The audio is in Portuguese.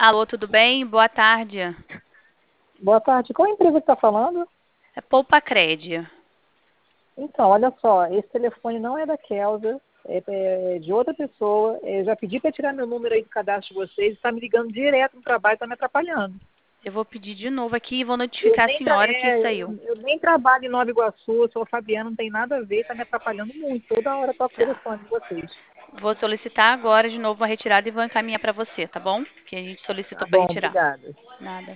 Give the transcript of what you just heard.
Alô, tudo bem? Boa tarde. Boa tarde. Qual empresa que está falando? É Poupa Cred. Então, olha só, esse telefone não é da Kelsa, é de outra pessoa. Eu já pedi para tirar meu número aí do cadastro de vocês, está me ligando direto no trabalho, está me atrapalhando. Eu vou pedir de novo aqui e vou Eu notificar a nem, senhora que saiu. eu nem trabalho em Nova Iguaçu, eu sou Fabiana, não tem nada a ver, está me atrapalhando muito. Toda hora toco o Tá. telefone de vocês. Vou solicitar agora de novo uma retirada e vou encaminhar para você, tá bom? Que a gente solicitou Tá para bom, retirar. obrigada. Nada.